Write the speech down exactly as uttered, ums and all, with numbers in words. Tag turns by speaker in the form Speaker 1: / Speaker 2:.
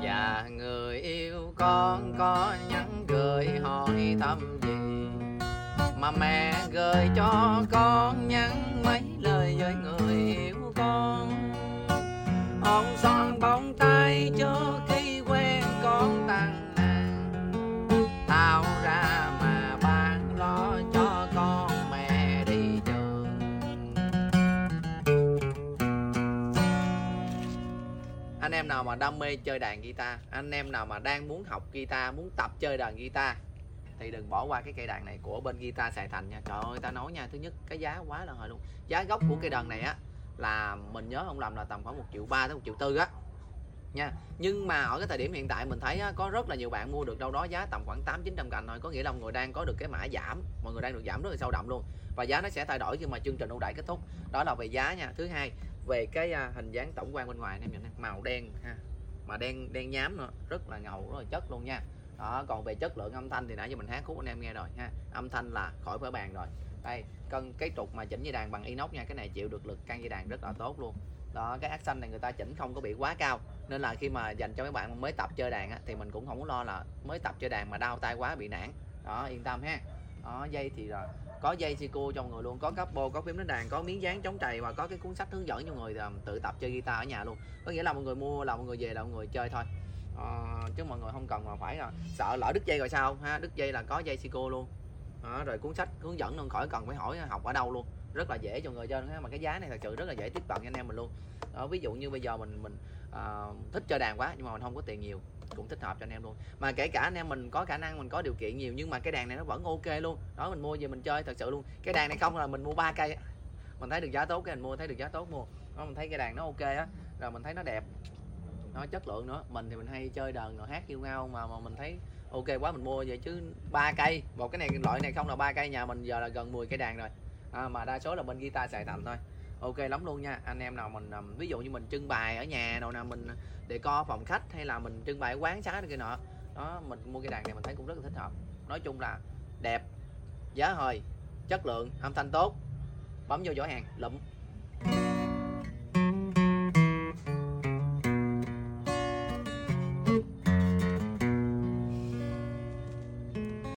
Speaker 1: Và người yêu con có nhắn gửi hỏi thăm gì, mà mẹ gửi cho con nhắn mấy lời với người yêu con. Hôn son bông tay trước khi quen con tăng nàng, thao ra mà bán lo cho con mẹ đi trường. Anh em nào mà đam mê chơi đàn guitar, anh em nào mà đang muốn học guitar, muốn tập chơi đàn guitar thì đừng bỏ qua cái cây đàn này của bên Guitar Sài Thành nha. Trời ơi ta nói nha, thứ nhất cái giá quá là hời luôn. Giá gốc của cây đàn này á là mình nhớ không lầm là tầm khoảng một triệu ba tới một triệu tư á nha. Nhưng mà ở cái thời điểm hiện tại mình thấy á, có rất là nhiều bạn mua được đâu đó giá tầm khoảng tám chín trăm cành thôi, có nghĩa là mọi người đang có được cái mã giảm, mọi người đang được giảm rất là sâu đậm luôn. Và giá nó sẽ thay đổi khi mà chương trình ưu đãi kết thúc. Đó là về giá nha. Thứ hai, về cái hình dáng tổng quan bên ngoài em nhìn màu đen ha, mà đen đen nhám nữa, rất là ngầu, rất là chất luôn nha. Đó, còn về chất lượng âm thanh thì nãy giờ mình hát khúc anh em nghe rồi ha, âm thanh là khỏi phải bàn rồi. Đây, cân cái trục mà chỉnh dây đàn bằng inox nha, cái này chịu được lực căng dây đàn rất là tốt luôn. Đó, cái accent này người ta chỉnh không có bị quá cao, nên là khi mà dành cho mấy bạn mới tập chơi đàn á, thì mình cũng không có lo là mới tập chơi đàn mà đau tay quá bị nản. Đó, yên tâm ha. Đó, dây thì là có dây Seiko trong người luôn, có capo, có phím đánh đàn, có miếng dán chống trầy và có cái cuốn sách hướng dẫn cho người tự tập chơi guitar ở nhà luôn. Có nghĩa là mọi người mua là mọi người về là mọi người chơi thôi. Ờ, chứ mọi người không cần mà phải là sợ lỡ đứt dây rồi sao ha. Đứt dây là có dây Seiko luôn. Đó, rồi cuốn sách hướng dẫn luôn, khỏi cần phải hỏi học ở đâu luôn, rất là dễ cho người chơi. Mà cái giá này thật sự rất là dễ tiếp cận cho anh em mình luôn. Đó, ví dụ như bây giờ mình mình uh, thích chơi đàn quá nhưng mà mình không có tiền nhiều, cũng thích hợp cho anh em luôn. Mà kể cả anh em mình có khả năng, mình có điều kiện nhiều nhưng mà cái đàn này nó vẫn ok luôn. Đó, mình mua về mình chơi thật sự luôn. Cái đàn này không là mình mua ba cây, mình thấy được giá tốt cái mình mua, thấy được giá tốt mua. Đó, mình thấy cái đàn nó ok á, rồi mình thấy nó đẹp, nó chất lượng nữa. Mình thì mình hay chơi đờn rồi hát kêu ngao mà mà mình thấy ok quá mình mua vậy chứ. Ba cây một cái này, loại này không là ba cây, nhà mình giờ là gần mười cây đàn rồi à, mà đa số là bên Guitar Sài Thành thôi. Ok lắm luôn nha. Anh em nào mình ví dụ như mình trưng bày ở nhà đâu nào, mình để co phòng khách hay là mình trưng bày ở quán xá kia nọ đó, mình mua cái đàn này mình thấy cũng rất là thích hợp. Nói chung là đẹp, giá hời, chất lượng, âm thanh tốt, bấm vô giỏ hàng lụm.